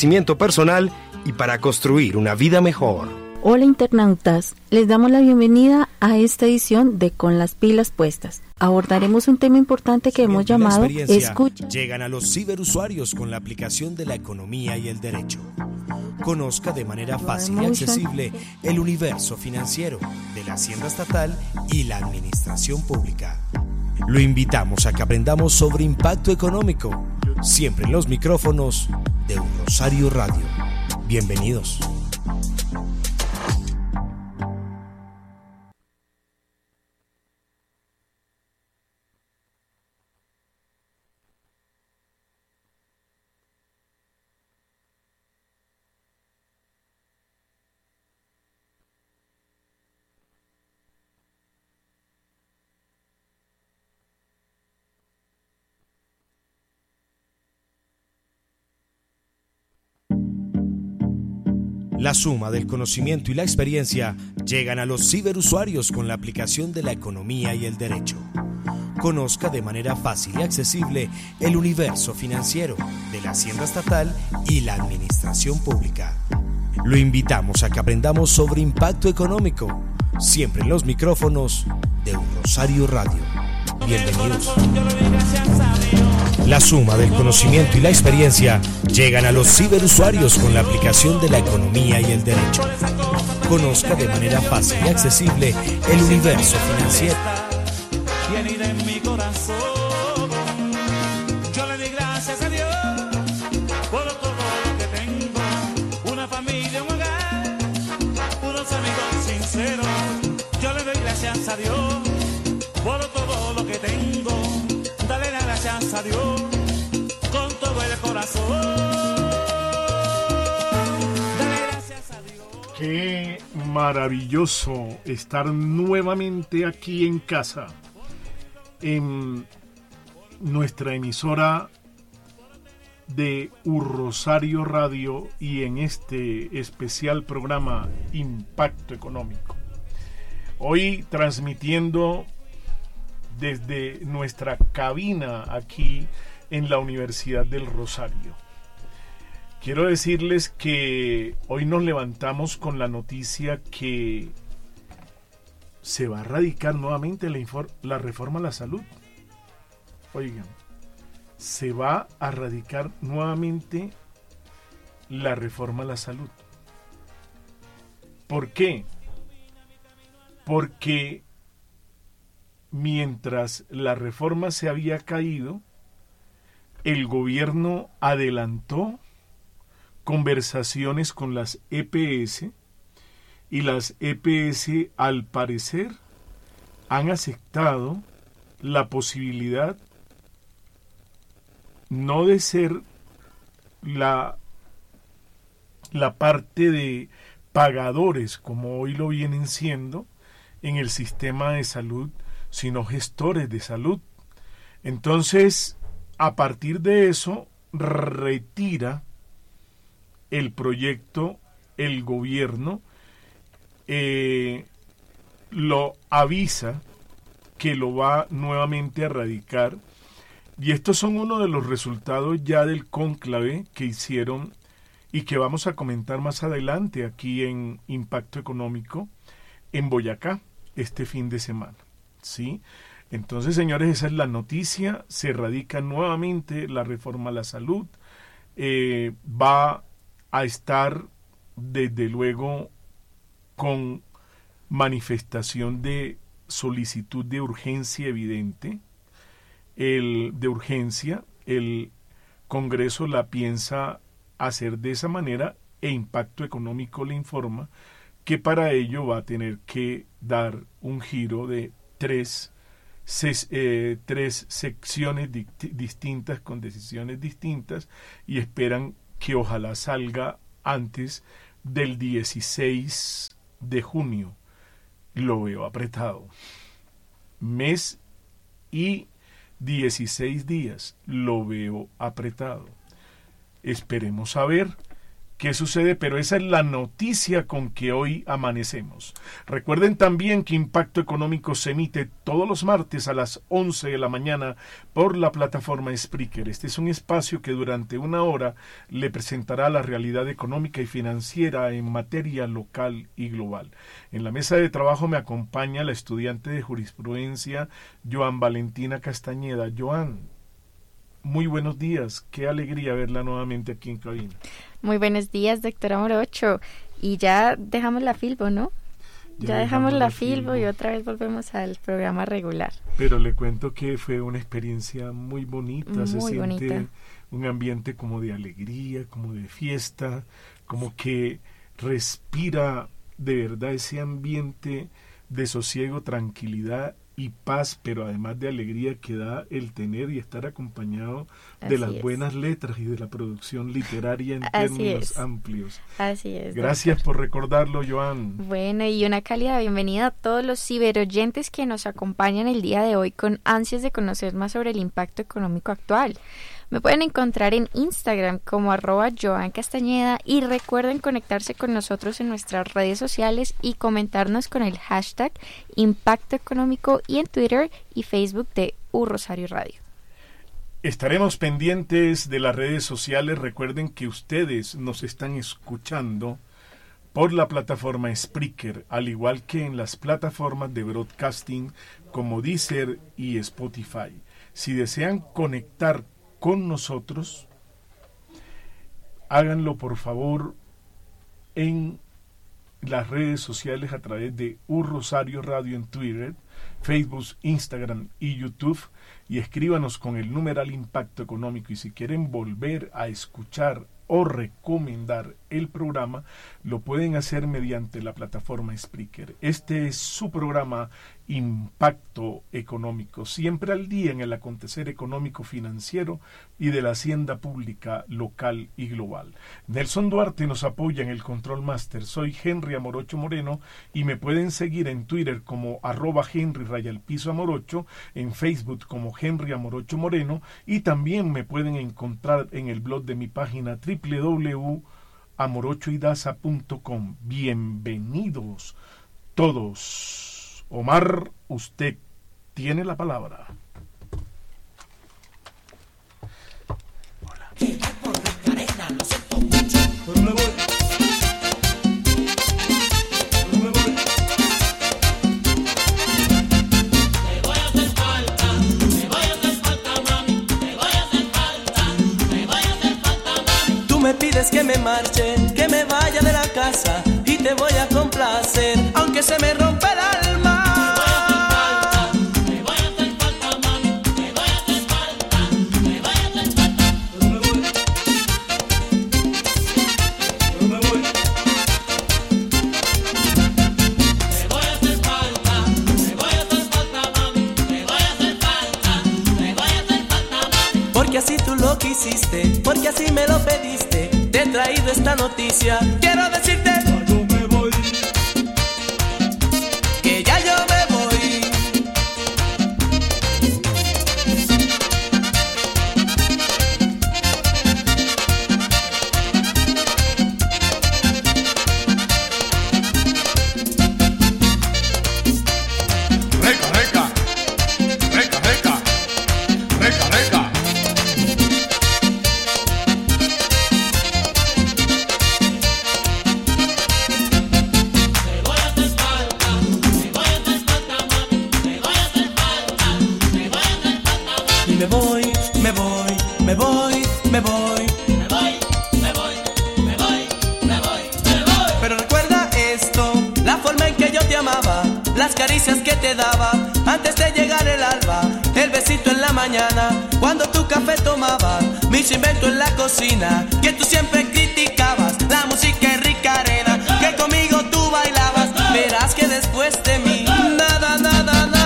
crecimiento personal y para construir una vida mejor. Hola internautas, les damos la bienvenida a esta edición de Con las pilas puestas. Abordaremos un tema importante que hemos llamado Escucha. Llegan a los ciberusuarios con la aplicación de la economía y el derecho. Conozca de manera fácil y accesible el universo financiero de la Hacienda Estatal y la Administración Pública. Lo invitamos a que aprendamos sobre impacto económico, siempre en los micrófonos de Un Rosario Radio. Bienvenidos. La suma del conocimiento y la experiencia llegan a los ciberusuarios con la aplicación de la economía y el derecho. Conozca de manera fácil y accesible el universo financiero de la Hacienda Estatal y la Administración Pública. Lo invitamos a que aprendamos sobre impacto económico, siempre en los micrófonos de Un Rosario Radio. Bienvenidos. La suma del conocimiento y la experiencia llegan a los ciberusuarios con la aplicación de la economía y el derecho. Conozca de manera fácil y accesible el universo financiero. En mi corazón, yo le doy gracias a Dios por todo lo que tengo, una familia, un hogar, unos amigos sinceros. Yo le doy gracias a Dios por todo lo que tengo. Dale las gracias a Dios con todo el corazón. Dale gracias a Dios. Qué maravilloso estar nuevamente aquí en casa, en nuestra emisora de Un Rosario Radio y en este especial programa Impacto Económico. Hoy transmitiendo desde nuestra cabina aquí en la Universidad del Rosario. Quiero decirles que hoy nos levantamos con la noticia que se va a radicar nuevamente la reforma a la salud. Oigan, se va a radicar nuevamente la reforma a la salud. ¿Por qué? Porque mientras la reforma se había caído, el gobierno adelantó conversaciones con las EPS y las EPS al parecer han aceptado la posibilidad no de ser la parte de pagadores como hoy lo vienen siendo en el sistema de salud, sino gestores de salud. Entonces, a partir de eso, retira el proyecto el gobierno, lo avisa que lo va nuevamente a radicar, y estos son uno de los resultados ya del cónclave que hicieron y que vamos a comentar más adelante aquí en Impacto Económico en Boyacá este fin de semana. ¿Sí? Entonces, señores, esa es la noticia. Se radica nuevamente la reforma a la salud. Va a estar, desde luego, con manifestación de solicitud de urgencia evidente. De urgencia, el Congreso la piensa hacer de esa manera, e Impacto Económico le informa que para ello va a tener que dar un giro de tres secciones distintas con decisiones distintas, y esperan que ojalá salga antes del 16 de junio. Lo veo apretado. Mes y 16 días lo veo apretado. Esperemos a ver qué sucede, pero esa es la noticia con que hoy amanecemos. Recuerden también que Impacto Económico se emite todos los martes a las 11 de la mañana por la plataforma Spreaker. Este es un espacio que durante una hora le presentará la realidad económica y financiera en materia local y global. En la mesa de trabajo me acompaña la estudiante de jurisprudencia Joan Valentina Castañeda. Joan, muy buenos días, qué alegría verla nuevamente aquí en cabina. Muy buenos días, doctora Morocho. Y ya dejamos la Filbo, ¿no? Ya dejamos la Filbo y otra vez volvemos al programa regular. Pero le cuento que fue una experiencia muy bonita, se siente bonita. Un ambiente como de alegría, como de fiesta, como que respira de verdad ese ambiente de sosiego, tranquilidad y paz, pero además de alegría que da el tener y estar acompañado de las buenas letras y de la producción literaria en términos amplios. Así es. Gracias por recordarlo, Joan. Bueno, y una cálida bienvenida a todos los ciberoyentes que nos acompañan el día de hoy con ansias de conocer más sobre el impacto económico actual. Me pueden encontrar en Instagram como @JoanCastañeda y recuerden conectarse con nosotros en nuestras redes sociales y comentarnos con el hashtag Impacto Económico y en Twitter y Facebook de Rosario Radio. Estaremos pendientes de las redes sociales. Recuerden que ustedes nos están escuchando por la plataforma Spreaker, al igual que en las plataformas de broadcasting como Deezer y Spotify. Si desean conectar con nosotros, háganlo por favor en las redes sociales a través de Rosario Radio en Twitter, Facebook, Instagram y YouTube, y escríbanos con el numeral Impacto Económico. Y si quieren volver a escuchar o recomendar el programa, lo pueden hacer mediante la plataforma Spreaker. Este es su programa Impacto Económico, siempre al día en el acontecer económico financiero y de la hacienda pública local y global. Nelson Duarte nos apoya en el Control Master. Soy Henry Amorocho Moreno y me pueden seguir en Twitter como @Henry_Amorocho, en Facebook como Henry Amorocho Moreno, y también me pueden encontrar en el blog de mi página www.amorochoidaza.com. Bienvenidos todos. Omar, usted tiene la palabra. Hola. Tú me pides que me marche, que me vaya de la casa y te voy a complacer, aunque se me rompa el alma. Porque así tú lo quisiste, porque así me lo pediste, te he traído esta noticia. Quiero decirte que yo me voy, que ya yo me voy. Reca, reca, reca, reca, reca, reca. Me voy, me voy, me voy, me voy. Pero recuerda esto, la forma en que yo te amaba, las caricias que te daba antes de llegar el alba, el besito en la mañana, cuando tu café tomabas, mis inventos en la cocina, que tú siempre criticabas, la música es rica arena, que conmigo tú bailabas, verás que después de mí, nada, nada, nada.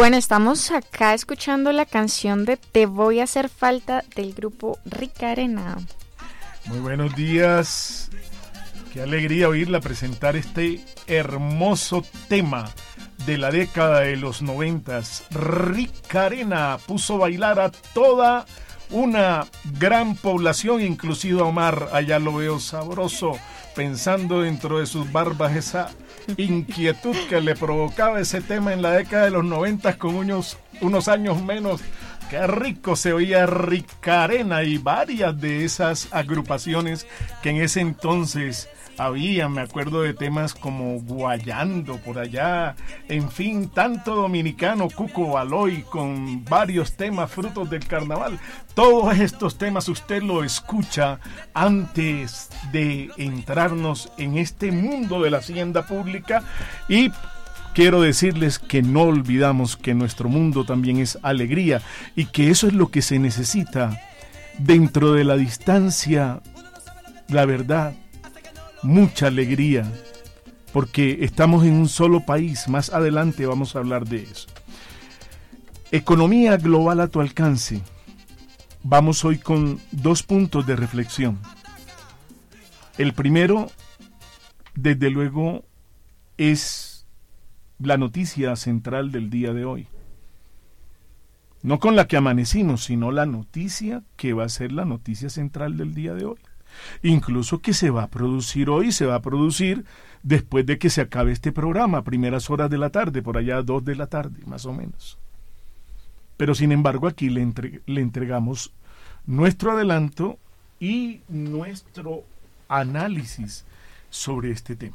Bueno, estamos acá escuchando la canción de Te voy a hacer falta del grupo Rica Arena. Muy buenos días. Qué alegría oírla presentar este hermoso tema de la década de los 90. Rica Arena puso a bailar a toda una gran población, inclusive a Omar. Allá lo veo sabroso, pensando dentro de sus barbas esa inquietud que le provocaba ese tema en la década de los 90 con unos años menos. Qué rico se oía Rica Arena y varias de esas agrupaciones que en ese entonces había. Me acuerdo de temas como Guayando por allá, en fin, tanto dominicano, Cuco Baloy, con varios temas frutos del carnaval. Todos estos temas usted lo escucha antes de entrarnos en este mundo de la hacienda pública, y quiero decirles que no olvidamos que nuestro mundo también es alegría y que eso es lo que se necesita dentro de la distancia, la verdad, mucha alegría, porque estamos en un solo país. Más adelante vamos a hablar de eso. Economía global a tu alcance. Vamos hoy con 2 puntos de reflexión. El primero, desde luego, es la noticia central del día de hoy. No con la que amanecimos, sino la noticia que va a ser la noticia central del día de hoy. Incluso que se va a producir hoy, se va a producir después de que se acabe este programa, primeras horas de la tarde, por allá 2 de la tarde, más o menos. Pero sin embargo aquí le entregamos nuestro adelanto y nuestro análisis sobre este tema.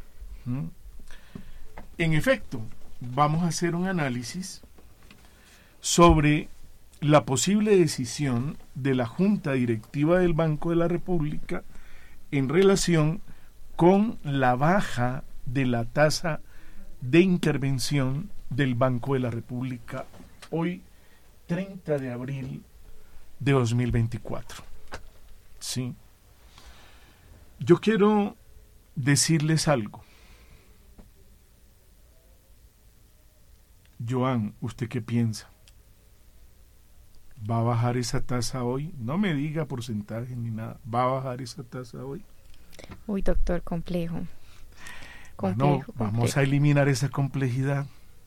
En efecto, vamos a hacer un análisis sobre la posible decisión de la Junta Directiva del Banco de la República en relación con la baja de la tasa de intervención del Banco de la República hoy, 30 de abril de 2024. Sí. Yo quiero decirles algo. Joan, ¿usted qué piensa? ¿Va a bajar esa tasa hoy? No me diga porcentaje ni nada. ¿Va a bajar esa tasa hoy? Uy, doctor, complejo. Bueno, vamos a eliminar esa complejidad.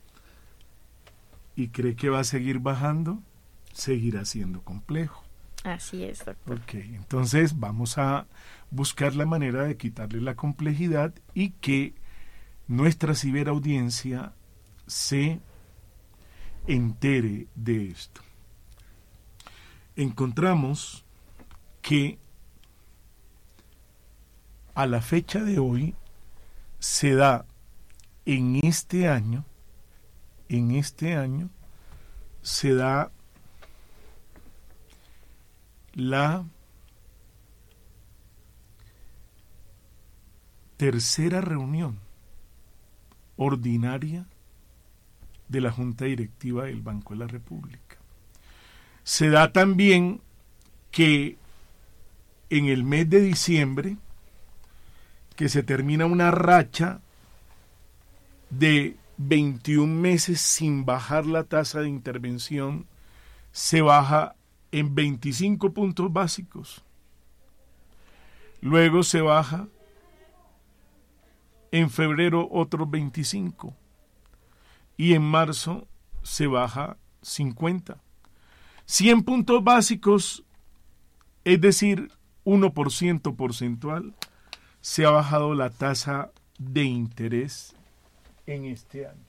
¿Y cree que va a seguir bajando? Seguirá siendo complejo. Así es, doctor. Ok, entonces vamos a buscar la manera de quitarle la complejidad y que nuestra ciberaudiencia se entere de esto. Encontramos que a la fecha de hoy se da en este año se da la tercera reunión ordinaria de la Junta Directiva del Banco de la República. Se da también que en el mes de diciembre, que se termina una racha de 21 meses sin bajar la tasa de intervención, se baja en 25 puntos básicos. Luego se baja en febrero otros 25 y en marzo se baja 50. 100 puntos básicos, es decir, 1% porcentual, se ha bajado la tasa de interés en este año.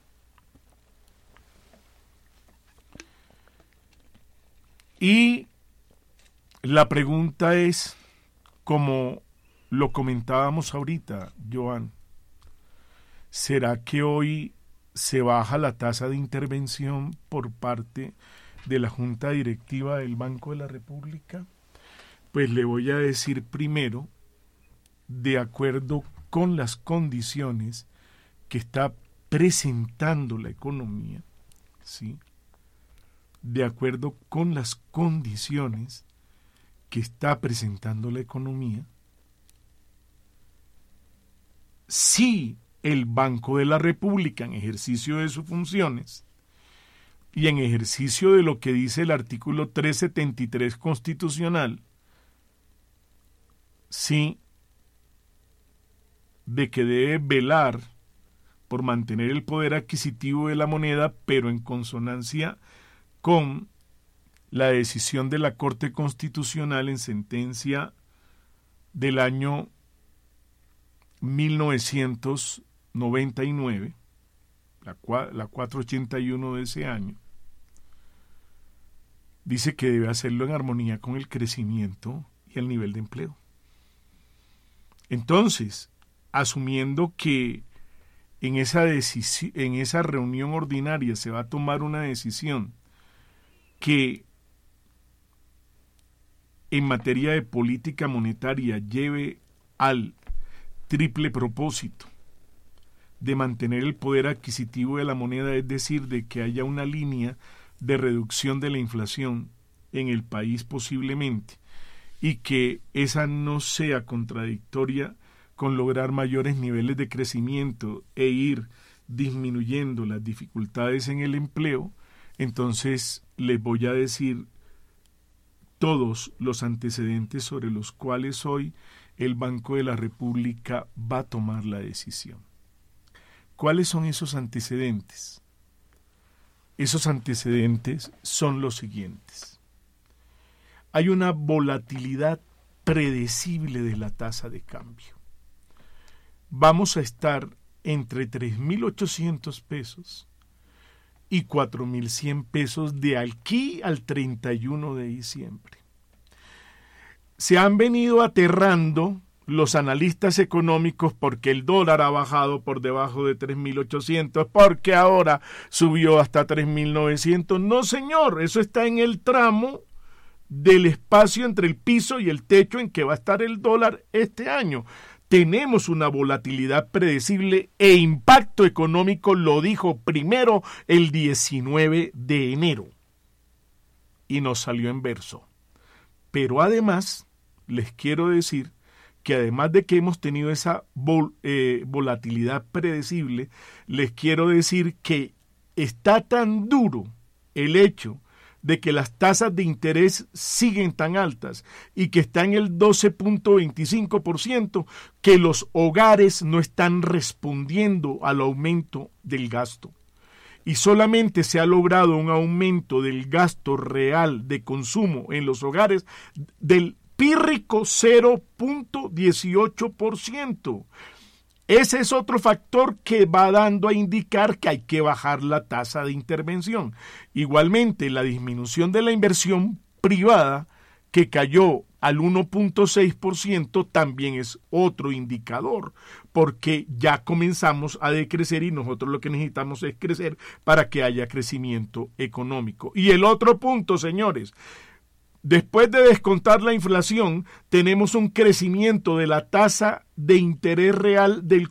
Y la pregunta es, como lo comentábamos ahorita, Joan, ¿será que hoy se baja la tasa de intervención por parte de la Junta Directiva del Banco de la República? Pues le voy a decir primero, de acuerdo con las condiciones que está presentando la economía, ¿sí? De acuerdo con las condiciones que está presentando la economía, si el Banco de la República, en ejercicio de sus funciones, y en ejercicio de lo que dice el artículo 373 constitucional, sí, de que debe velar por mantener el poder adquisitivo de la moneda, pero en consonancia con la decisión de la Corte Constitucional en sentencia del año 1999, la 481 de ese año, dice que debe hacerlo en armonía con el crecimiento y el nivel de empleo. Entonces, asumiendo que en esa reunión ordinaria se va a tomar una decisión que en materia de política monetaria lleve al triple propósito de mantener el poder adquisitivo de la moneda, es decir, de que haya una línea de reducción de la inflación en el país posiblemente, y que esa no sea contradictoria con lograr mayores niveles de crecimiento e ir disminuyendo las dificultades en el empleo, entonces les voy a decir todos los antecedentes sobre los cuales hoy el Banco de la República va a tomar la decisión. ¿Cuáles son esos antecedentes? Esos antecedentes son los siguientes. Hay una volatilidad predecible de la tasa de cambio. Vamos a estar entre 3.800 pesos y 4.100 pesos de aquí al 31 de diciembre. Se han venido aterrando los analistas económicos porque el dólar ha bajado por debajo de 3.800, porque ahora subió hasta 3.900. No, señor, eso está en el tramo del espacio entre el piso y el techo en que va a estar el dólar este año. Tenemos una volatilidad predecible e impacto económico, lo dijo primero el 19 de enero y nos salió en verso. Pero además, les quiero decir que además de que hemos tenido esa volatilidad predecible, les quiero decir que está tan duro el hecho de que las tasas de interés siguen tan altas y que está en el 12.25%, que los hogares no están respondiendo al aumento del gasto. Y solamente se ha logrado un aumento del gasto real de consumo en los hogares del pírrico 0.18%. Ese es otro factor que va dando a indicar que hay que bajar la tasa de intervención. Igualmente, la disminución de la inversión privada, que cayó al 1.6%, también es otro indicador, porque ya comenzamos a decrecer y nosotros lo que necesitamos es crecer para que haya crecimiento económico. Y el otro punto, señores, después de descontar la inflación, tenemos un crecimiento de la tasa de interés real del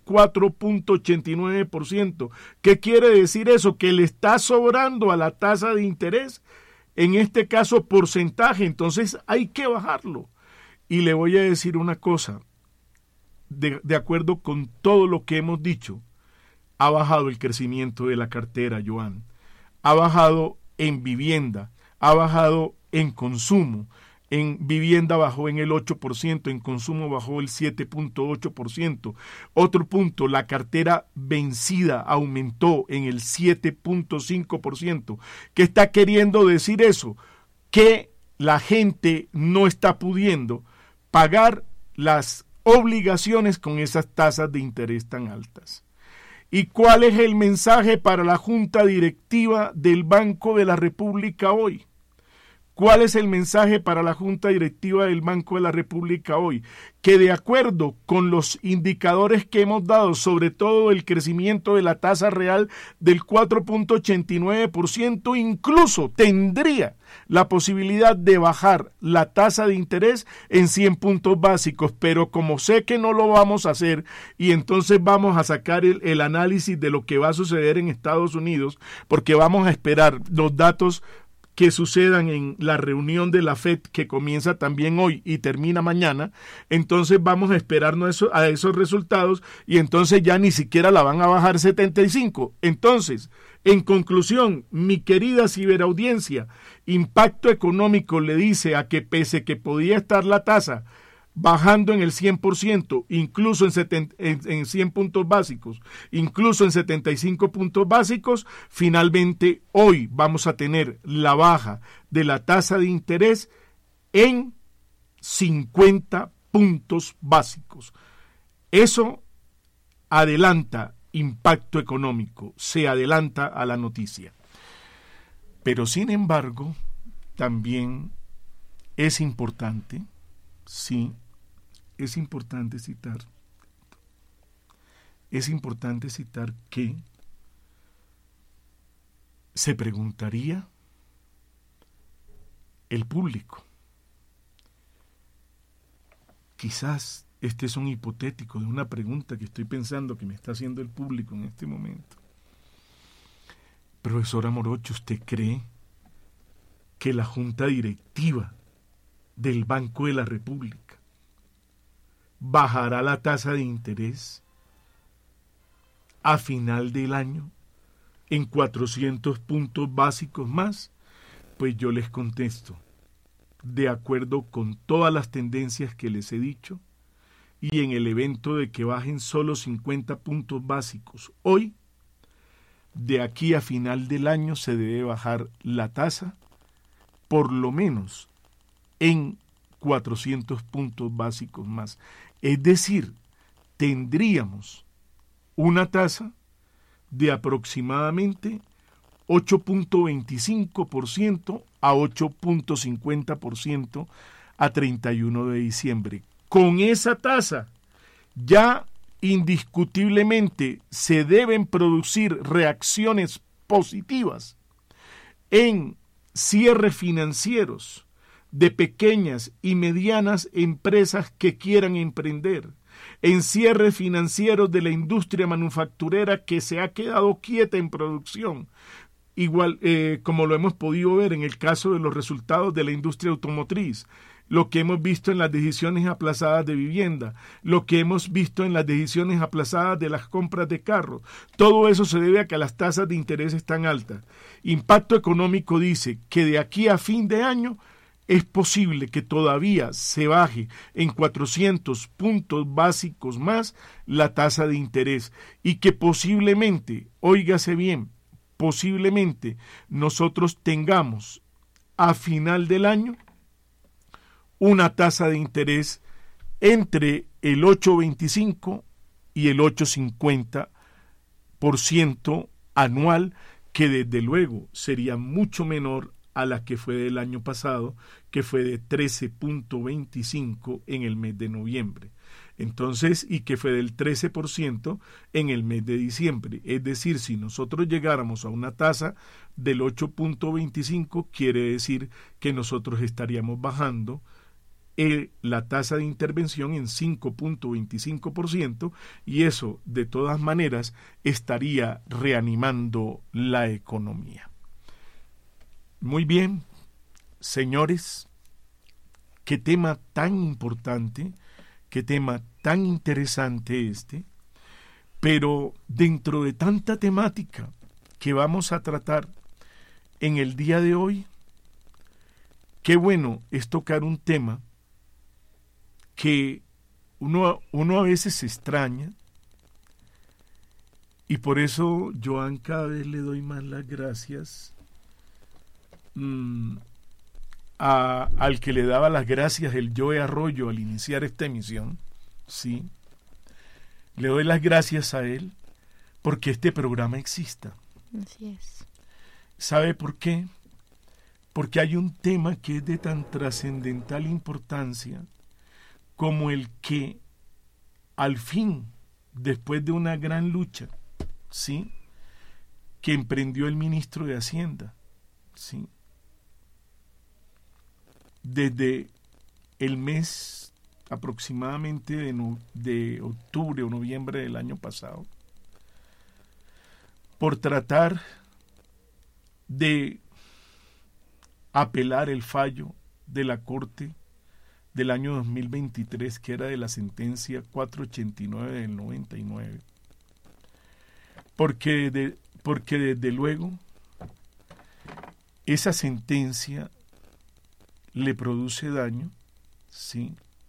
4.89%. ¿Qué quiere decir eso? Que le está sobrando a la tasa de interés, en este caso porcentaje, entonces hay que bajarlo. Y le voy a decir una cosa, de acuerdo con todo lo que hemos dicho, ha bajado el crecimiento de la cartera, Joan, ha bajado en vivienda, ha bajado en consumo. En vivienda bajó en el 8%, en consumo bajó el 7.8%. Otro punto, la cartera vencida aumentó en el 7.5%. ¿Qué está queriendo decir eso? Que la gente no está pudiendo pagar las obligaciones con esas tasas de interés tan altas. ¿Y cuál es el mensaje para la Junta Directiva del Banco de la República hoy? ¿Cuál es el mensaje para la Junta Directiva del Banco de la República hoy? Que de acuerdo con los indicadores que hemos dado, sobre todo el crecimiento de la tasa real del 4.89%, incluso tendría la posibilidad de bajar la tasa de interés en 100 puntos básicos, pero como sé que no lo vamos a hacer y entonces vamos a sacar el análisis de lo que va a suceder en Estados Unidos, porque vamos a esperar los datos que sucedan en la reunión de la FED, que comienza también hoy y termina mañana, entonces vamos a esperarnos a esos resultados y entonces ya ni siquiera la van a bajar 75. Entonces, en conclusión, mi querida ciberaudiencia, impacto económico le dice a que pese que podía estar la tasa bajando en el 100%, incluso en 100 puntos básicos, incluso en 75 puntos básicos, finalmente hoy vamos a tener la baja de la tasa de interés en 50 puntos básicos. Eso adelanta impacto económico, se adelanta a la noticia. Pero sin embargo, también es importante, sí, es importante citar que se preguntaría el público. Quizás este es un hipotético de una pregunta que estoy pensando que me está haciendo el público en este momento. Profesora Morocho, ¿usted cree que la Junta Directiva del Banco de la República bajará la tasa de interés a final del año en 400 puntos básicos más? Pues yo les contesto, de acuerdo con todas las tendencias que les he dicho, y en el evento de que bajen solo 50 puntos básicos hoy, de aquí a final del año se debe bajar la tasa por lo menos en 400 puntos básicos más. Es decir, tendríamos una tasa de aproximadamente 8.25% a 8.50% a 31 de diciembre. Con esa tasa ya indiscutiblemente se deben producir reacciones positivas en cierres financieros de pequeñas y medianas empresas que quieran emprender, en cierres financieros de la industria manufacturera que se ha quedado quieta en producción, igual como lo hemos podido ver en el caso de los resultados de la industria automotriz, lo que hemos visto en las decisiones aplazadas de vivienda, lo que hemos visto en las decisiones aplazadas de las compras de carros. Todo eso se debe a que las tasas de interés están altas. Impacto económico dice que de aquí a fin de año es posible que todavía se baje en 400 puntos básicos más la tasa de interés y que posiblemente, óigase bien, posiblemente nosotros tengamos a final del año una tasa de interés entre el 8.25 y el 8.50% anual, que desde luego sería mucho menor a la que fue del año pasado, que fue de 13.25 en el mes de noviembre. Entonces, y que fue del 13% en el mes de diciembre. Es decir, si nosotros llegáramos a una tasa del 8.25, quiere decir que nosotros estaríamos bajando la tasa de intervención en 5.25%, y eso de todas maneras estaría reanimando la economía. Muy bien, señores, qué tema tan importante, qué tema tan interesante pero dentro de tanta temática que vamos a tratar en el día de hoy, qué bueno es tocar un tema que uno a veces se extraña, y por eso, Joan, cada vez le doy más las gracias al que le daba las gracias el Joe Arroyo al iniciar esta emisión, ¿sí? Le doy las gracias a él porque este programa exista. Así es. ¿Sabe por qué? Porque hay un tema que es de tan trascendental importancia como el que al fin, después de una gran lucha, ¿sí?, que emprendió el ministro de Hacienda, ¿sí?, desde el mes aproximadamente de octubre o noviembre del año pasado, por tratar de apelar el fallo de la Corte del año 2023, que era de la sentencia 489 del 99. Porque desde luego esa sentencia le produce daño, ¿sí?,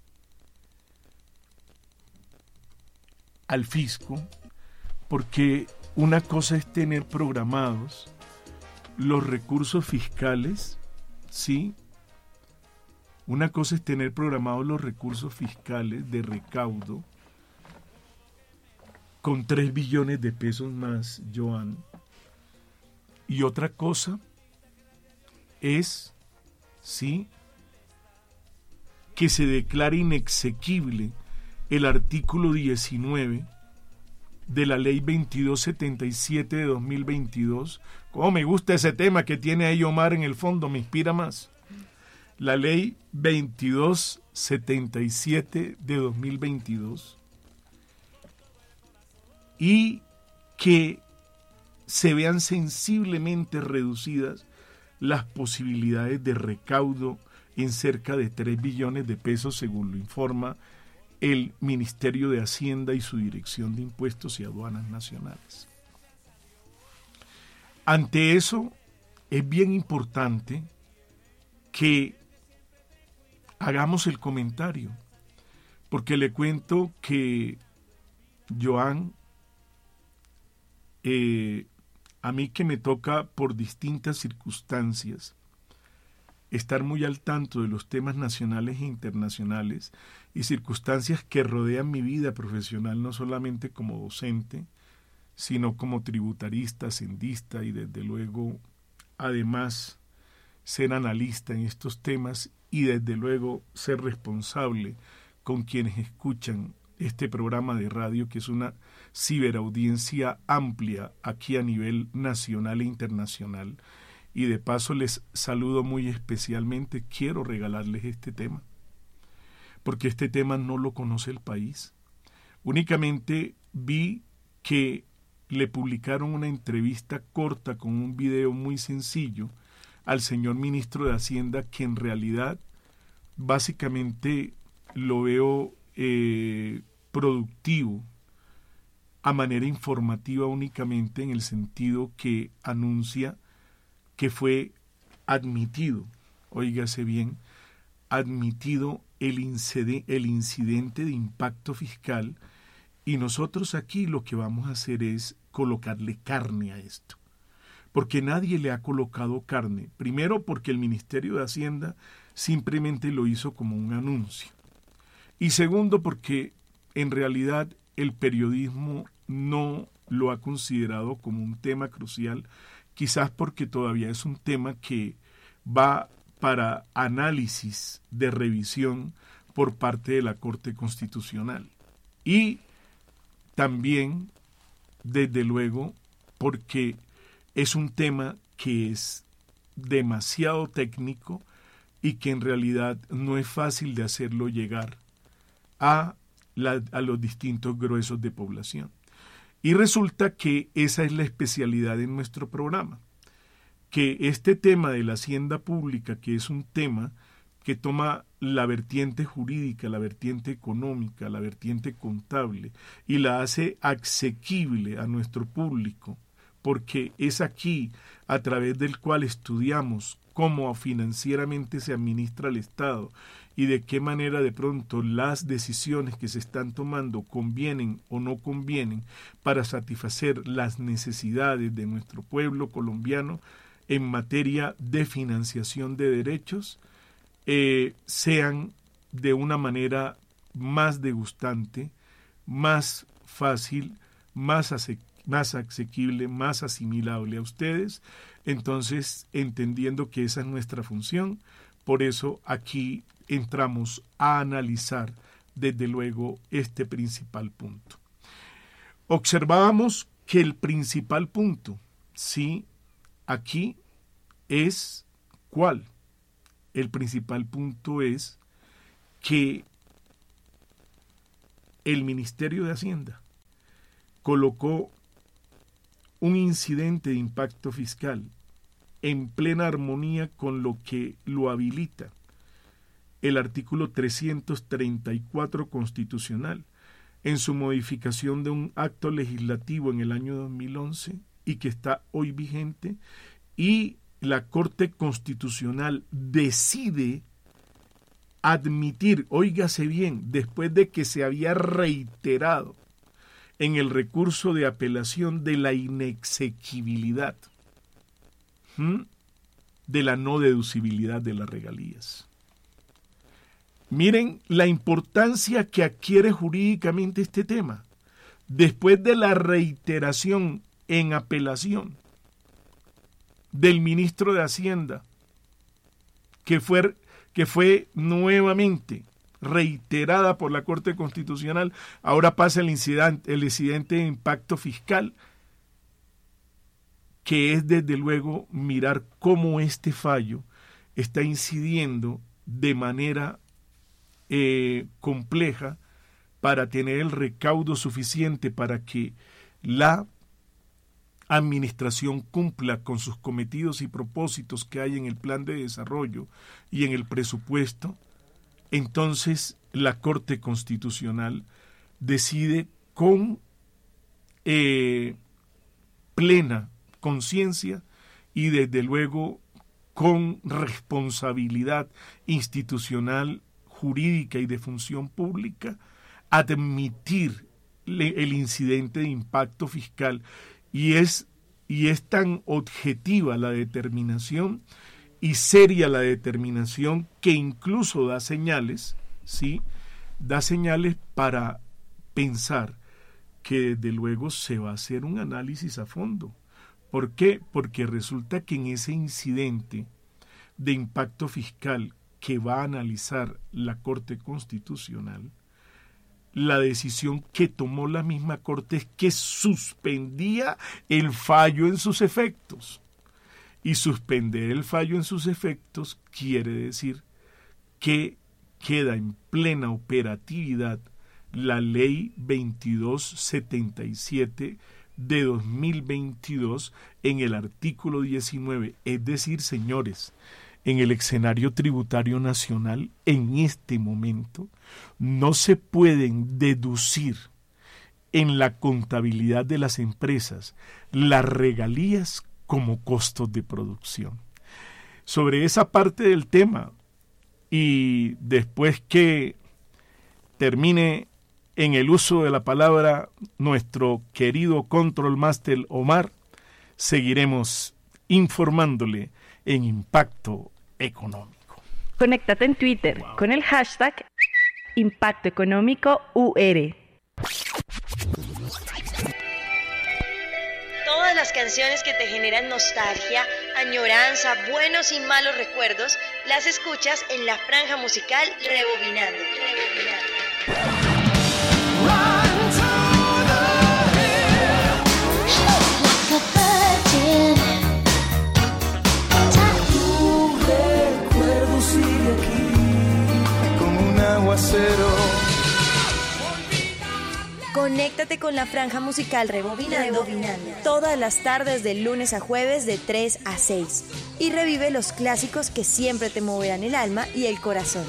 al fisco, porque una cosa es tener programados los recursos fiscales, ¿sí? Una cosa es tener programados los recursos fiscales de recaudo con 3 billones de pesos más, Joan. Y otra cosa es, ¿sí?, que se declare inexequible el artículo 19 de la ley 2277 de 2022. Cómo me gusta ese tema que tiene ahí Omar en el fondo, me inspira más. La ley 2277 de 2022. Y que se vean sensiblemente reducidas las posibilidades de recaudo en cerca de 3 billones de pesos, según lo informa el Ministerio de Hacienda y su Dirección de Impuestos y Aduanas Nacionales. Ante eso, es bien importante que hagamos el comentario, porque le cuento que Joan, a mí que me toca por distintas circunstancias estar muy al tanto de los temas nacionales e internacionales y circunstancias que rodean mi vida profesional, no solamente como docente, sino como tributarista, hacendista y desde luego, además, ser analista en estos temas y desde luego ser responsable con quienes escuchan este programa de radio, que es una ciberaudiencia amplia aquí a nivel nacional e internacional. Y de paso les saludo muy especialmente, quiero regalarles este tema, porque este tema no lo conoce el país. Únicamente vi que le publicaron una entrevista corta con un video muy sencillo al señor ministro de Hacienda, que en realidad básicamente lo veo productivo a manera informativa únicamente, en el sentido que anuncia que fue admitido, óigase bien, admitido el incidente de impacto fiscal, y nosotros aquí lo que vamos a hacer es colocarle carne a esto, porque nadie le ha colocado carne. Primero, porque el Ministerio de Hacienda simplemente lo hizo como un anuncio, y segundo, porque en realidad el periodismo no lo ha considerado como un tema crucial, quizás porque todavía es un tema que va para análisis de revisión por parte de la Corte Constitucional. Y también, desde luego, porque es un tema que es demasiado técnico y que en realidad no es fácil de hacerlo llegar a los distintos gruesos de población. Y resulta que esa es la especialidad de nuestro programa, que este tema de la hacienda pública, que es un tema que toma la vertiente jurídica, la vertiente económica, la vertiente contable, y la hace asequible a nuestro público, porque es aquí a través del cual estudiamos cómo financieramente se administra el Estado y de qué manera de pronto las decisiones que se están tomando convienen o no convienen para satisfacer las necesidades de nuestro pueblo colombiano en materia de financiación de derechos, sean de una manera más degustante, más fácil, más asequible, más asimilable a ustedes. Entonces, entendiendo que esa es nuestra función, por eso aquí entramos a analizar desde luego este principal punto. Observábamos que el principal punto, sí, aquí es ¿cuál? El principal punto es que el Ministerio de Hacienda colocó un incidente de impacto fiscal en plena armonía con lo que lo habilita el artículo 334 constitucional en su modificación de un acto legislativo en el año 2011 y que está hoy vigente, y la Corte Constitucional decide admitir, óigase bien, después de que se había reiterado en el recurso de apelación de la inexequibilidad, de la no deducibilidad de las regalías. Miren la importancia que adquiere jurídicamente este tema. Después de la reiteración en apelación del ministro de Hacienda, que fue nuevamente reiterada por la Corte Constitucional, ahora pasa el incidente de impacto fiscal, que es desde luego mirar cómo este fallo está incidiendo de manera compleja para tener el recaudo suficiente para que la administración cumpla con sus cometidos y propósitos que hay en el plan de desarrollo y en el presupuesto. Entonces la Corte Constitucional decide con plena conciencia y desde luego con responsabilidad institucional, jurídica y de función pública, admitir el incidente de impacto fiscal. Y es tan objetiva la determinación y seria la determinación que incluso da señales, ¿sí? Da señales para pensar que desde luego se va a hacer un análisis a fondo. ¿Por qué? Porque resulta que en ese incidente de impacto fiscal que va a analizar la Corte Constitucional, la decisión que tomó la misma Corte es que suspendía el fallo en sus efectos. Y suspender el fallo en sus efectos quiere decir que queda en plena operatividad la Ley 2277 de 2022 en el artículo 19. Es decir, señores, en el escenario tributario nacional, en este momento, no se pueden deducir en la contabilidad de las empresas las regalías como costos de producción. Sobre esa parte del tema, y después que termine en el uso de la palabra nuestro querido Control Master Omar, seguiremos informándole en Impacto Económico. Conéctate en Twitter con el hashtag Impacto Económico UR. Todas las canciones que te generan nostalgia, añoranza, buenos y malos recuerdos, las escuchas en la franja musical Rebobinando. Tu recuerdo sigue aquí como un aguacero. Conéctate con la franja musical Rebobinando todas las tardes de lunes a jueves de 3 a 6 y revive los clásicos que siempre te moverán el alma y el corazón.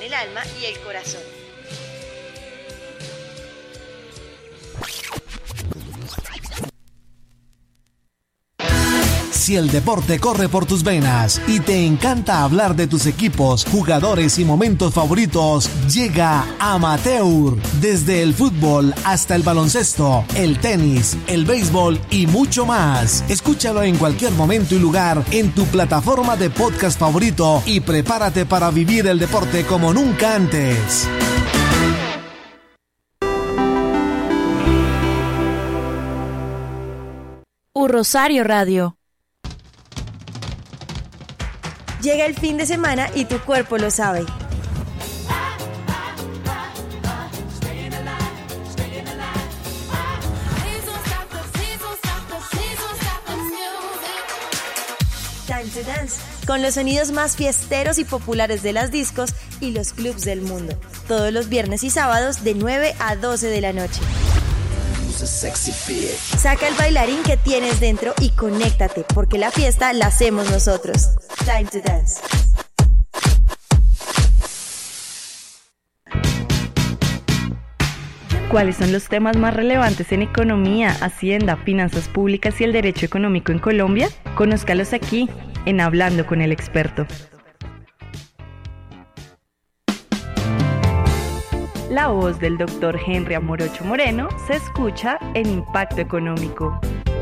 Si el deporte corre por tus venas y te encanta hablar de tus equipos, jugadores y momentos favoritos, llega Amateur. Desde el fútbol hasta el baloncesto, el tenis, el béisbol y mucho más. Escúchalo en cualquier momento y lugar en tu plataforma de podcast favorito y prepárate para vivir el deporte como nunca antes. Rosario Radio. Llega el fin de semana y tu cuerpo lo sabe. Time to Dance, con los sonidos más fiesteros y populares de las discos y los clubs del mundo. Todos los viernes y sábados de 9 a 12 de la noche. Saca el bailarín que tienes dentro y conéctate, porque la fiesta la hacemos nosotros. Time to dance. ¿Cuáles son los temas más relevantes en economía, hacienda, finanzas públicas y el derecho económico en Colombia? Conózcalos aquí, en Hablando con el Experto. La voz del Dr. Henry Amorocho Moreno se escucha en Impacto Económico.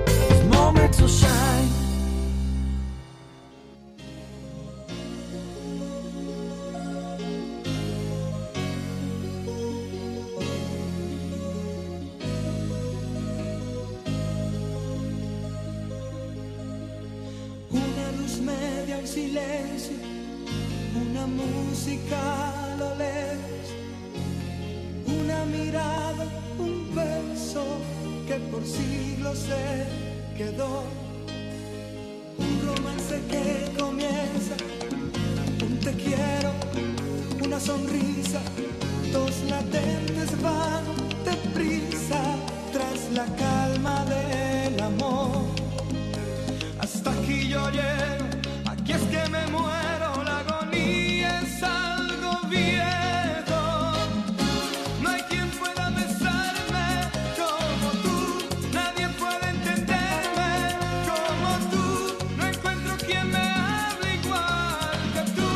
Silencio, una música a lo lejos, una mirada, un beso que por siglos se quedó, un romance que comienza, un te quiero, una sonrisa, dos latentes van deprisa tras la calma del amor, hasta aquí yo llego. Y es que me muero, la agonía es algo viejo. No hay quien pueda besarme como tú, nadie puede entenderme como tú. No encuentro quien me hable igual que tú.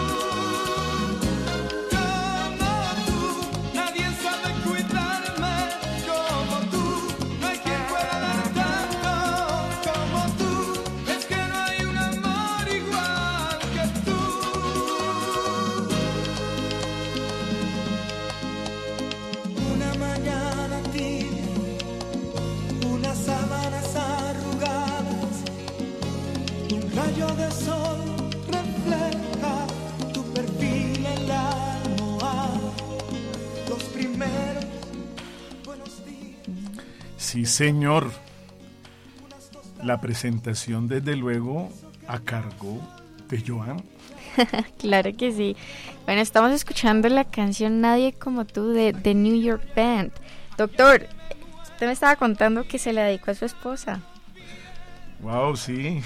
Como tú, nadie sabe cuidarme como tú. No hay quien pueda dar tanto como tú. Es que no hay un amor igual que tú. Una mañana tibia, unas sábanas arrugadas, un rayo de sol refleja tu perfil en la almohada. Los primeros buenos días. Sí, señor. La presentación, desde luego, a cargo de Joan. Claro que sí. Bueno, estamos escuchando la canción Nadie como tú de The New York Band. Doctor, usted me estaba contando que se la dedicó a su esposa. Wow, sí.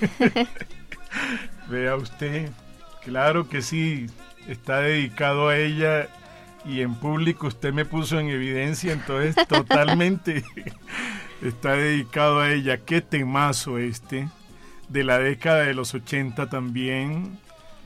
Vea usted, claro que sí, está dedicado a ella y en público usted me puso en evidencia, entonces totalmente está dedicado a ella. Qué temazo este, de la década de los 80 también.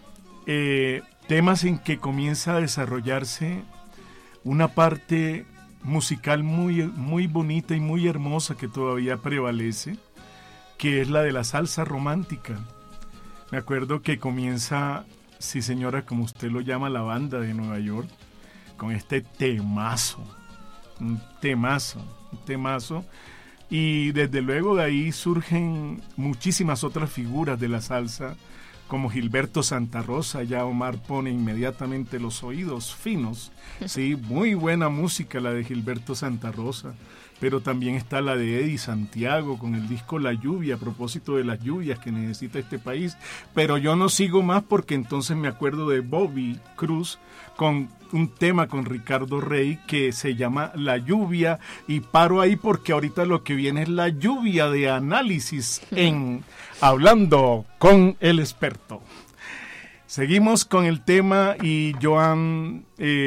Temas en que comienza a desarrollarse una parte musical muy, muy bonita y muy hermosa que todavía prevalece, que es la de la salsa romántica. Me acuerdo que comienza, sí señora, como usted lo llama, la banda de Nueva York, con este temazo, un temazo, y desde luego de ahí surgen muchísimas otras figuras de la salsa, como Gilberto Santa Rosa. Ya Omar pone inmediatamente los oídos finos, sí, muy buena música la de Gilberto Santa Rosa, pero también está la de Eddie Santiago con el disco La Lluvia, a propósito de las lluvias que necesita este país. Pero yo no sigo más porque entonces me acuerdo de Bobby Cruz con un tema con Ricardo Rey que se llama La Lluvia, y paro ahí porque ahorita lo que viene es la lluvia de análisis en Hablando con el Experto. Seguimos con el tema y Joan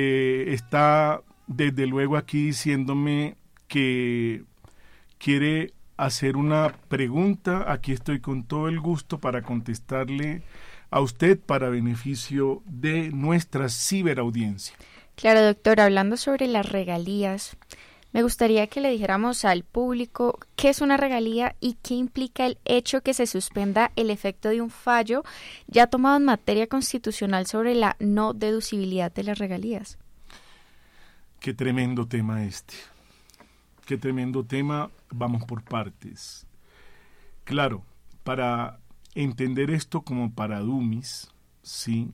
está desde luego aquí diciéndome que quiere hacer una pregunta. Aquí estoy con todo el gusto para contestarle a usted para beneficio de nuestra ciberaudiencia. Claro, doctor, hablando sobre las regalías, me gustaría que le dijéramos al público qué es una regalía y qué implica el hecho que se suspenda el efecto de un fallo ya tomado en materia constitucional sobre la no deducibilidad de las regalías. Qué tremendo tema este. Qué tremendo tema. Vamos por partes. Claro, para entender esto como para dummies, sí,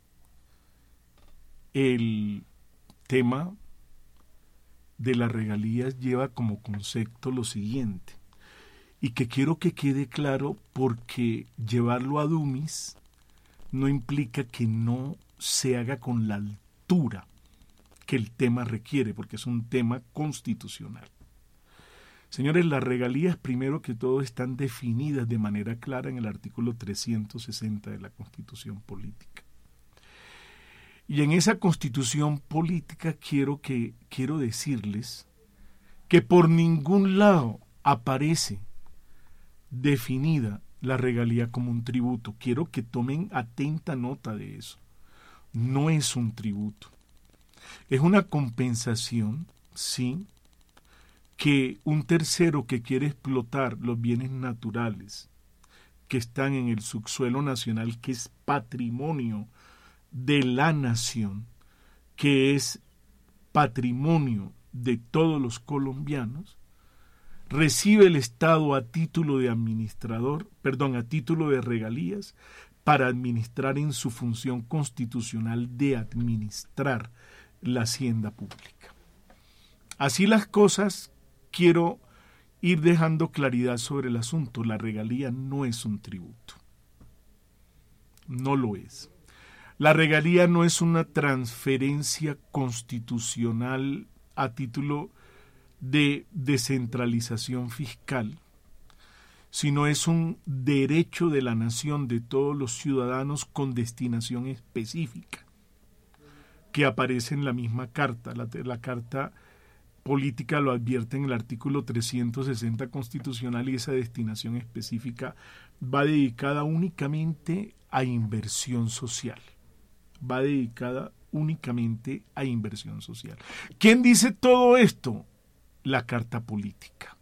el tema de las regalías lleva como concepto lo siguiente, y que quiero que quede claro porque llevarlo a dummies no implica que no se haga con la altura que el tema requiere, porque es un tema constitucional. Señores, las regalías, primero que todo, están definidas de manera clara en el artículo 360 de la Constitución Política. Y en esa Constitución Política quiero decirles que por ningún lado aparece definida la regalía como un tributo. Quiero que tomen atenta nota de eso. No es un tributo. Es una compensación, sí, que un tercero que quiere explotar los bienes naturales que están en el subsuelo nacional, que es patrimonio de la nación, que es patrimonio de todos los colombianos, recibe el Estado a título de a título de regalías para administrar en su función constitucional de administrar la hacienda pública. Así las cosas, quiero ir dejando claridad sobre el asunto. La regalía no es un tributo. No lo es. La regalía no es una transferencia constitucional a título de descentralización fiscal, sino es un derecho de la nación, de todos los ciudadanos, con destinación específica, que aparece en la misma carta. La carta política lo advierte en el artículo 360 constitucional, y esa destinación específica va dedicada únicamente a inversión social. Va dedicada únicamente a inversión social. ¿Quién dice todo esto? La carta política.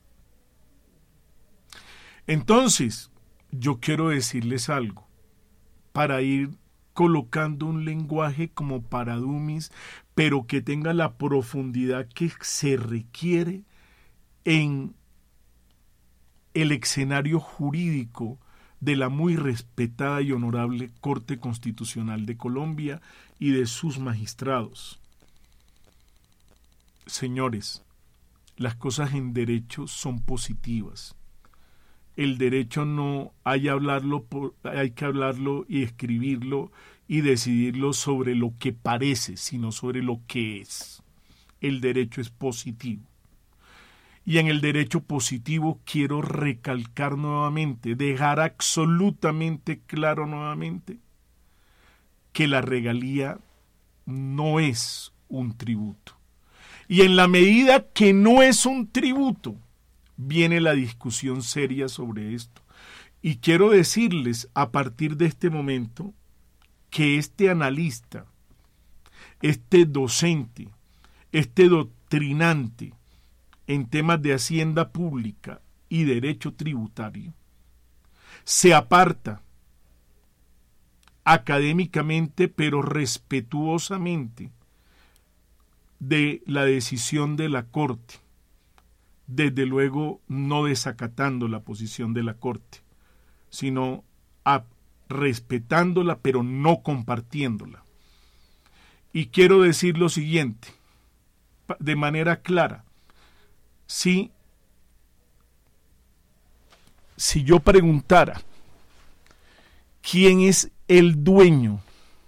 Entonces, yo quiero decirles algo para ir colocando un lenguaje como para dummies, pero que tenga la profundidad que se requiere en el escenario jurídico de la muy respetada y honorable Corte Constitucional de Colombia y de sus magistrados. Señores, las cosas en derecho son positivas. El derecho no hay que hablarlo y escribirlo y decidirlo sobre lo que parece, sino sobre lo que es. El derecho es positivo. Y en el derecho positivo quiero recalcar nuevamente, dejar absolutamente claro nuevamente, que la regalía no es un tributo. Y en la medida que no es un tributo, viene la discusión seria sobre esto. Y quiero decirles a partir de este momento que este analista, este docente, este doctrinante en temas de hacienda pública y derecho tributario, se aparta académicamente pero respetuosamente de la decisión de la Corte, desde luego no desacatando la posición de la Corte, sino respetándola pero no compartiéndola. Y quiero decir lo siguiente, de manera clara, si yo preguntara quién es el dueño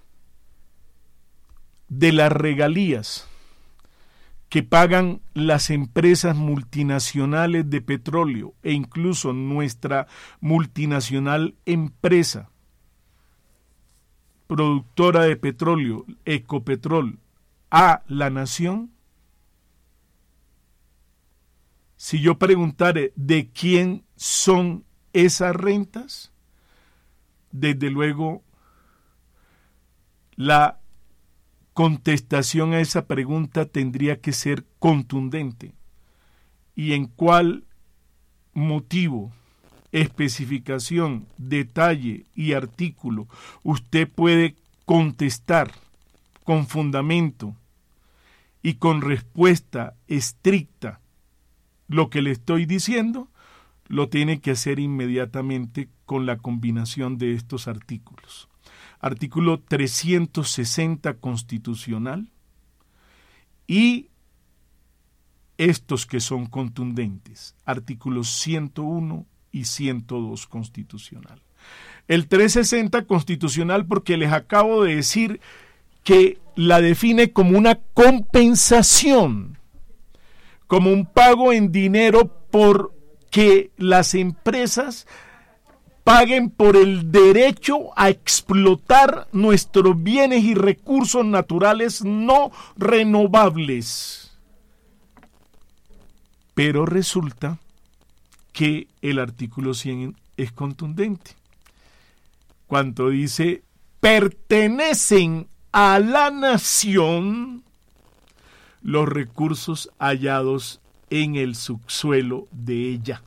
de las regalías que pagan las empresas multinacionales de petróleo e incluso nuestra multinacional empresa productora de petróleo, Ecopetrol, a la nación, si yo preguntara de quién son esas rentas, desde luego la contestación a esa pregunta tendría que ser contundente. ¿Y en cuál motivo, especificación, detalle y artículo usted puede contestar con fundamento y con respuesta estricta lo que le estoy diciendo? Lo tiene que hacer inmediatamente con la combinación de estos artículos. Artículo 360 constitucional y estos que son contundentes, artículos 101 y 102 constitucional. El 360 constitucional porque les acabo de decir que la define como una compensación, como un pago en dinero por que las empresas paguen por el derecho a explotar nuestros bienes y recursos naturales no renovables. Pero resulta que el artículo 100 es contundente. Cuando dice, pertenecen a la nación los recursos hallados en el subsuelo de ella.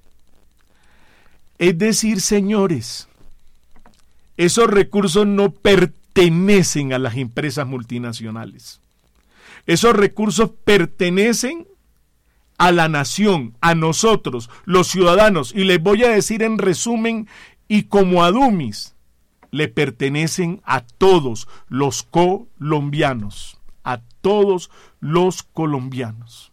Es decir, señores, esos recursos no pertenecen a las empresas multinacionales. Esos recursos pertenecen a la nación, a nosotros, los ciudadanos. Y les voy a decir en resumen y como a Dumis, le pertenecen a todos los colombianos. A todos los colombianos.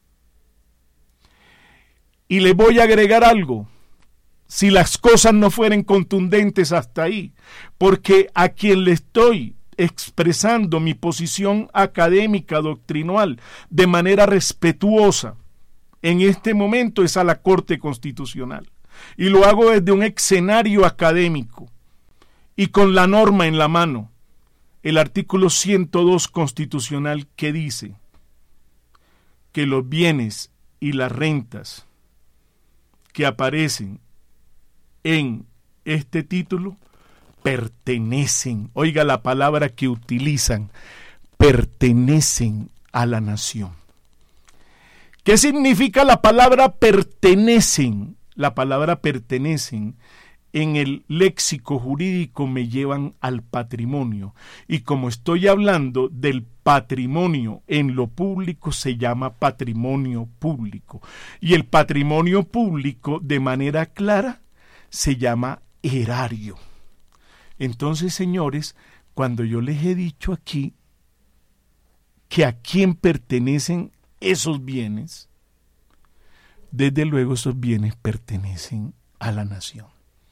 Y les voy a agregar algo. Si las cosas no fueran contundentes hasta ahí, porque a quien le estoy expresando mi posición académica, doctrinal, de manera respetuosa, en este momento es a la Corte Constitucional. Y lo hago desde un escenario académico y con la norma en la mano, el artículo 102 constitucional que dice que los bienes y las rentas que aparecen en este título pertenecen, oiga la palabra que utilizan, pertenecen a la nación. ¿Qué significa la palabra pertenecen? La palabra pertenecen en el léxico jurídico me llevan al patrimonio, y como estoy hablando del patrimonio en lo público, se llama patrimonio público, y el patrimonio público de manera clara se llama erario. Entonces, señores, cuando yo les he dicho aquí que a quién pertenecen esos bienes, desde luego esos bienes pertenecen a la nación.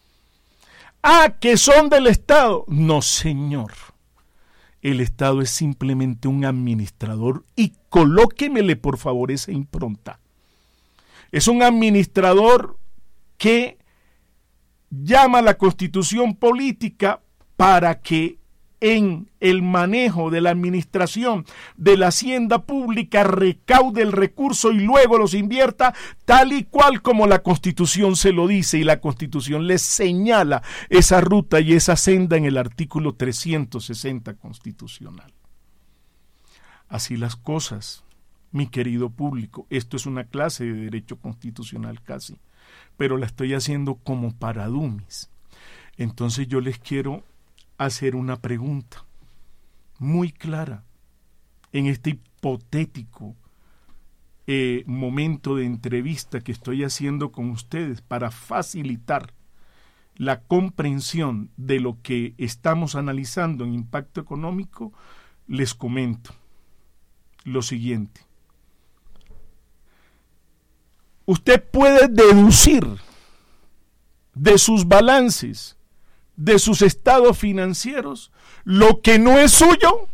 Ah, que son del Estado. No, señor. El Estado es simplemente un administrador, y colóquemele por favor esa impronta. Es un administrador que llama a la Constitución política para que en el manejo de la administración de la hacienda pública recaude el recurso y luego los invierta tal y cual como la Constitución se lo dice, y la Constitución les señala esa ruta y esa senda en el artículo 360 constitucional. Así las cosas, mi querido público. Esto es una clase de derecho constitucional casi, pero la estoy haciendo como para dummies. Entonces yo les quiero hacer una pregunta muy clara en este hipotético momento de entrevista que estoy haciendo con ustedes para facilitar la comprensión de lo que estamos analizando en impacto económico. Les comento lo siguiente. Usted puede deducir de sus balances, de sus estados financieros, lo que no es suyo.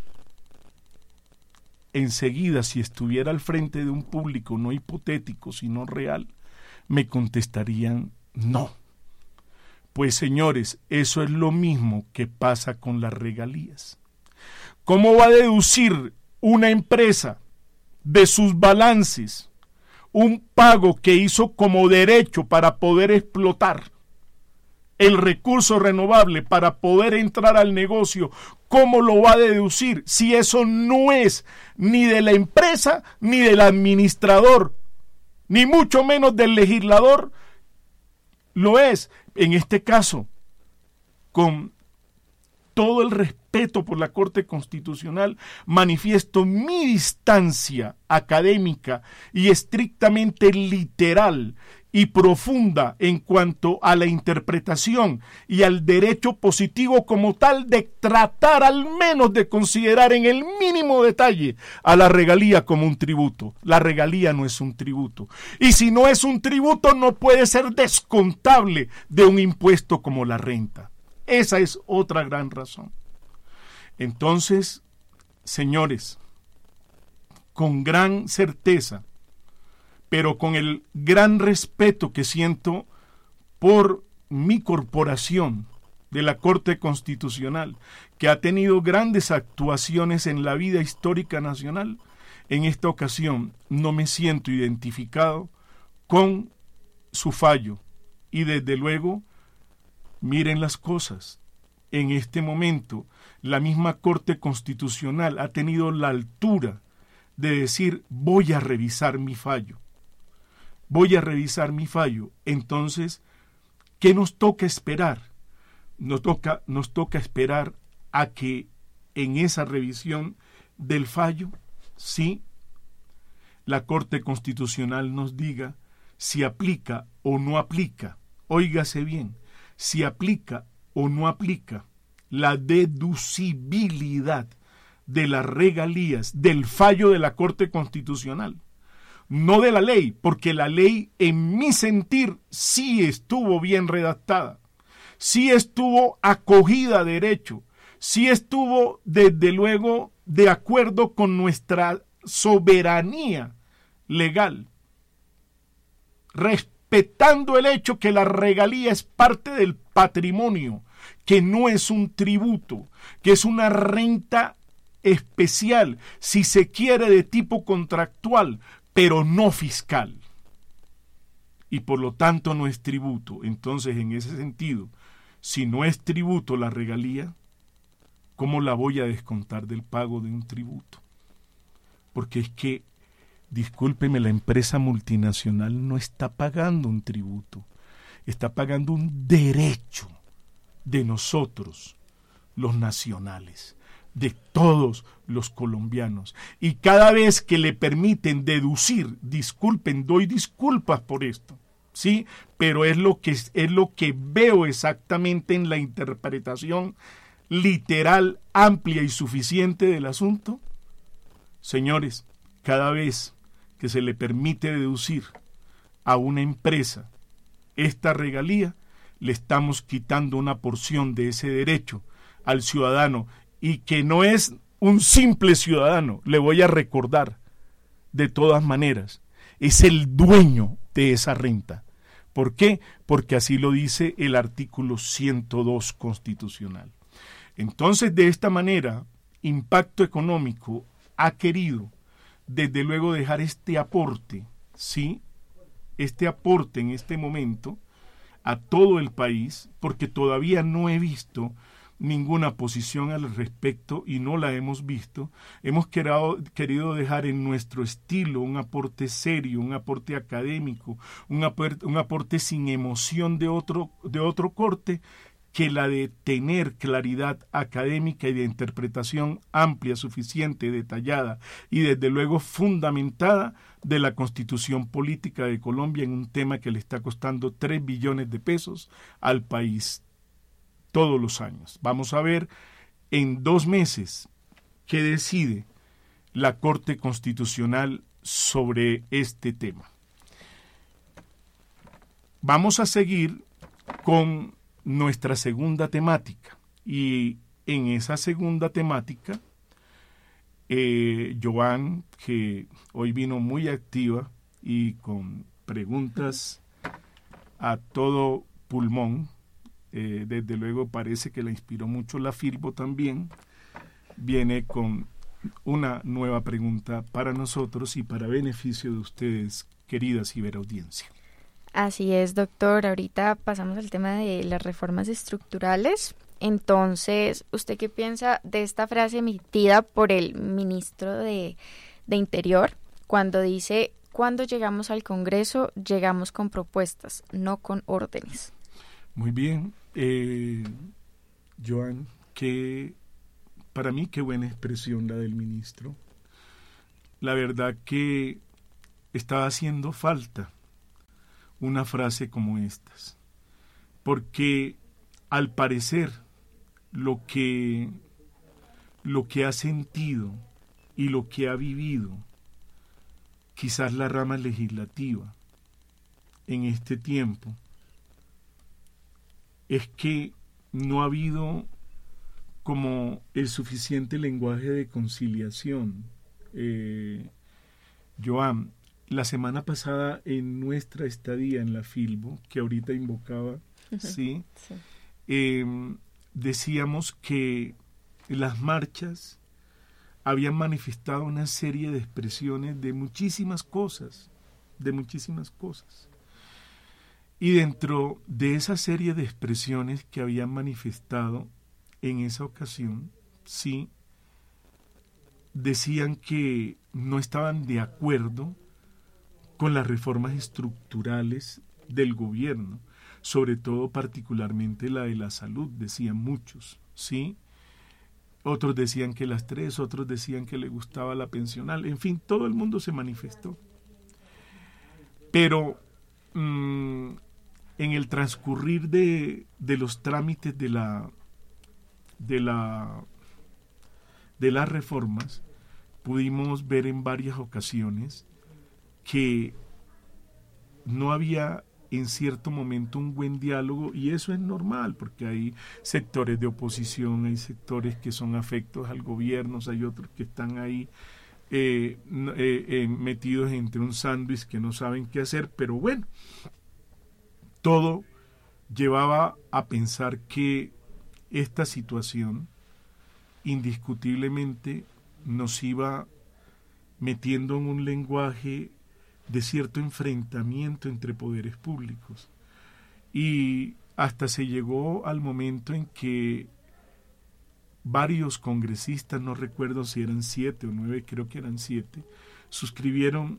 Enseguida, si estuviera al frente de un público no hipotético, sino real, me contestarían no. Pues señores, eso es lo mismo que pasa con las regalías. ¿Cómo va a deducir una empresa de sus balances un pago que hizo como derecho para poder explotar el recurso renovable, para poder entrar al negocio? ¿Cómo lo va a deducir si eso no es ni de la empresa, ni del administrador, ni mucho menos del legislador? Lo es, en este caso, con todo el respeto por la Corte Constitucional, manifiesto mi distancia académica y estrictamente literal y profunda en cuanto a la interpretación y al derecho positivo como tal de tratar al menos de considerar en el mínimo detalle a la regalía como un tributo. La regalía no es un tributo. Y si no es un tributo, no puede ser descontable de un impuesto como la renta. Esa es otra gran razón. Entonces, señores, con gran certeza, pero con el gran respeto que siento por mi corporación de la Corte Constitucional, que ha tenido grandes actuaciones en la vida histórica nacional, en esta ocasión no me siento identificado con su fallo. Y desde luego, miren las cosas. En este momento, la misma Corte Constitucional ha tenido la altura de decir, voy a revisar mi fallo. Voy a revisar mi fallo. Entonces, ¿qué nos toca esperar? Nos toca esperar a que en esa revisión del fallo, sí, la Corte Constitucional nos diga si aplica o no aplica, óigase bien, si aplica o no aplica la deducibilidad de las regalías del fallo de la Corte Constitucional, no de la ley, porque la ley, en mi sentir, sí estuvo bien redactada, sí estuvo acogida a derecho, sí estuvo, desde luego, de acuerdo con nuestra soberanía legal, respetando el hecho que la regalía es parte del patrimonio, que no es un tributo, que es una renta especial, si se quiere de tipo contractual, pero no fiscal. Y por lo tanto no es tributo. Entonces, en ese sentido, si no es tributo la regalía, ¿cómo la voy a descontar del pago de un tributo? Porque es que, discúlpeme, la empresa multinacional no está pagando un tributo, está pagando un derecho de nosotros, los nacionales, de todos los colombianos. Y cada vez que le permiten deducir, disculpen, doy disculpas por esto, ¿sí? Pero es lo que veo exactamente en la interpretación literal, amplia y suficiente del asunto. Señores, cada vez que se le permite deducir a una empresa esta regalía, le estamos quitando una porción de ese derecho al ciudadano, y que no es un simple ciudadano, le voy a recordar, de todas maneras, es el dueño de esa renta. ¿Por qué? Porque así lo dice el artículo 102 constitucional. Entonces, de esta manera, Impacto Económico ha querido, desde luego, dejar este aporte, ¿sí? Este aporte en este momento a todo el país, porque todavía no he visto ninguna posición al respecto y no la hemos visto. Hemos querido dejar en nuestro estilo un aporte serio, un aporte académico, un aporte sin emoción de otro corte, que la de tener claridad académica y de interpretación amplia, suficiente, detallada y desde luego fundamentada de la Constitución Política de Colombia en un tema que le está costando 3 billones de pesos al país todos los años. Vamos a ver en 2 meses qué decide la Corte Constitucional sobre este tema. Vamos a seguir con nuestra segunda temática, y en esa segunda temática Joan, que hoy vino muy activa y con preguntas a todo pulmón, desde luego parece que la inspiró mucho la Filbo también, viene con una nueva pregunta para nosotros y para beneficio de ustedes, querida ciberaudiencia. Así es, doctor. Ahorita pasamos al tema de las reformas estructurales. Entonces, ¿usted qué piensa de esta frase emitida por el ministro de Interior cuando dice: cuando llegamos al Congreso, llegamos con propuestas, no con órdenes? Muy bien, Joan, para mí qué buena expresión la del ministro. La verdad que estaba haciendo falta una frase como estas, porque al parecer lo que ha sentido y lo que ha vivido quizás la rama legislativa en este tiempo es que no ha habido como el suficiente lenguaje de conciliación, Joan, la semana pasada en nuestra estadía en la Filbo, que ahorita invocaba, ¿sí? Decíamos que las marchas habían manifestado una serie de expresiones de muchísimas cosas. Y dentro de esa serie de expresiones que habían manifestado en esa ocasión, sí, decían que no estaban de acuerdo con las reformas estructurales del gobierno, sobre todo particularmente la de la salud, decían muchos, ¿sí? Otros decían que las 3, otros decían que le gustaba la pensional, en fin, todo el mundo se manifestó. Pero en el transcurrir de los trámites de las reformas, pudimos ver en varias ocasiones que no había en cierto momento un buen diálogo, y eso es normal porque hay sectores de oposición, hay sectores que son afectos al gobierno, hay otros que están ahí metidos entre un sándwich que no saben qué hacer, pero bueno, todo llevaba a pensar que esta situación indiscutiblemente nos iba metiendo en un lenguaje de cierto enfrentamiento entre poderes públicos, y hasta se llegó al momento en que varios congresistas, no recuerdo si eran 7 o 9, creo que eran 7, suscribieron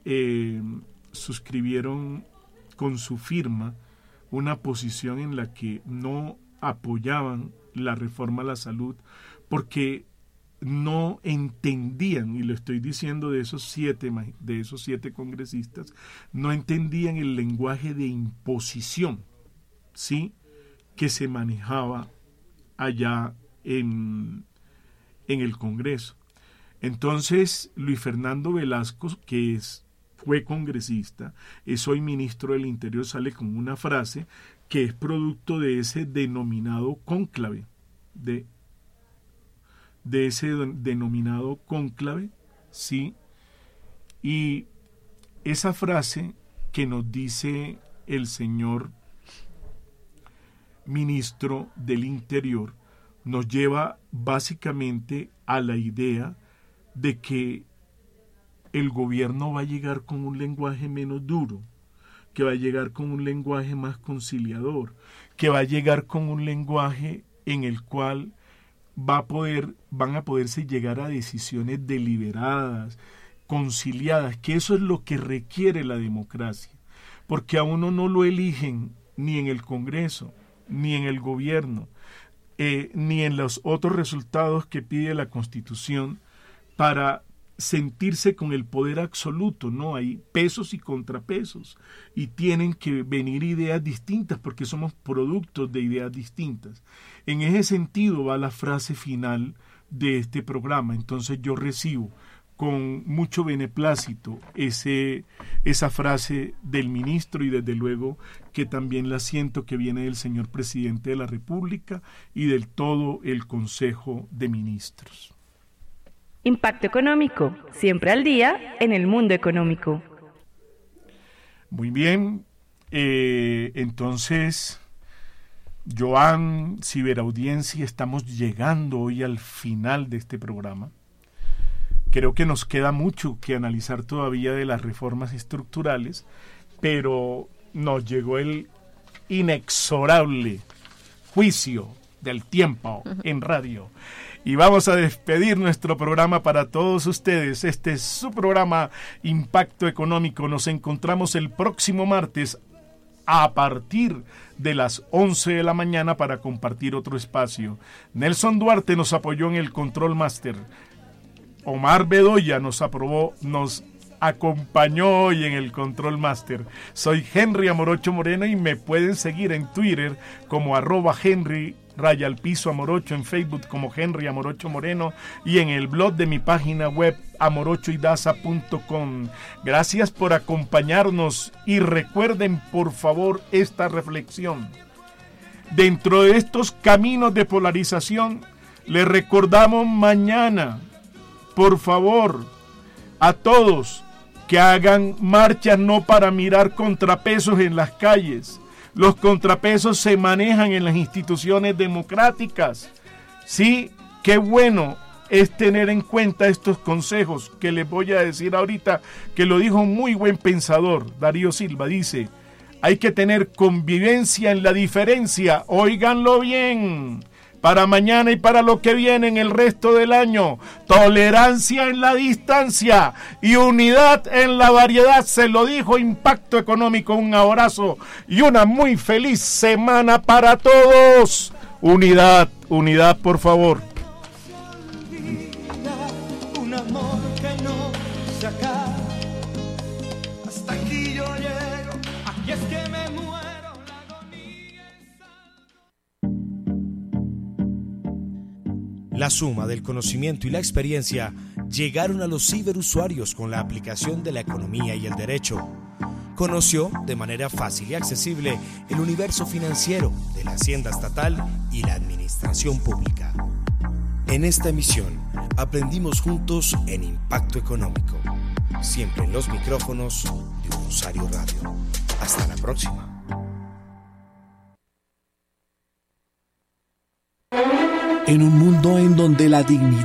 con su firma una posición en la que no apoyaban la reforma a la salud porque no entendían, y lo estoy diciendo de esos siete congresistas, no entendían el lenguaje de imposición, ¿sí?, que se manejaba allá en el Congreso. Entonces, Luis Fernando Velasco, que fue congresista, es hoy ministro del Interior, sale con una frase que es producto de ese denominado cónclave, ¿sí? Y esa frase que nos dice el señor ministro del Interior nos lleva básicamente a la idea de que el gobierno va a llegar con un lenguaje menos duro, que va a llegar con un lenguaje más conciliador, que va a llegar con un lenguaje en el cual van a poderse llegar a decisiones deliberadas, conciliadas, que eso es lo que requiere la democracia, porque a uno no lo eligen ni en el Congreso, ni en el gobierno, ni en los otros resultados que pide la Constitución para sentirse con el poder absoluto, no, hay pesos y contrapesos y tienen que venir ideas distintas porque somos productos de ideas distintas. En ese sentido va la frase final de este programa. Entonces yo recibo con mucho beneplácito esa frase del ministro, y desde luego que también la siento que viene del señor presidente de la República y del todo el Consejo de Ministros. Impacto económico, siempre al día en el mundo económico. Muy bien, entonces, Joan, ciberaudiencia, estamos llegando hoy al final de este programa. Creo que nos queda mucho que analizar todavía de las reformas estructurales, pero nos llegó el inexorable juicio del tiempo en radio. Y vamos a despedir nuestro programa para todos ustedes. Este es su programa Impacto Económico. Nos encontramos el próximo martes a partir de las 11 de la mañana para compartir otro espacio. Nelson Duarte nos apoyó en el Control Master. Omar Bedoya nos acompañó hoy en el Control Master. Soy Henry Amorocho Moreno y me pueden seguir en Twitter como @Henry_Amorocho, en Facebook como Henry Amorocho Moreno y en el blog de mi página web amorochoidaza.com. Gracias por acompañarnos y recuerden por favor esta reflexión. Dentro de estos caminos de polarización, les recordamos mañana, por favor, a todos, que hagan marchas no para mirar contrapesos en las calles. Los contrapesos se manejan en las instituciones democráticas. Sí, qué bueno es tener en cuenta estos consejos que les voy a decir ahorita, que lo dijo un muy buen pensador, Darío Silva. Dice, hay que tener convivencia en la diferencia, óiganlo bien, para mañana y para lo que viene en el resto del año. Tolerancia en la distancia y unidad en la variedad. Se lo dijo Impacto Económico. Un abrazo y una muy feliz semana para todos. Unidad, unidad, por favor. Un amor que no se acaba. Hasta aquí yo llego. Aquí es que me muero. La suma del conocimiento y la experiencia llegaron a los ciberusuarios con la aplicación de la economía y el derecho. Conoció de manera fácil y accesible el universo financiero de la hacienda estatal y la administración pública. En esta emisión aprendimos juntos en Impacto Económico, siempre en los micrófonos de Rosario Radio. Hasta la próxima. En un mundo en donde la dignidad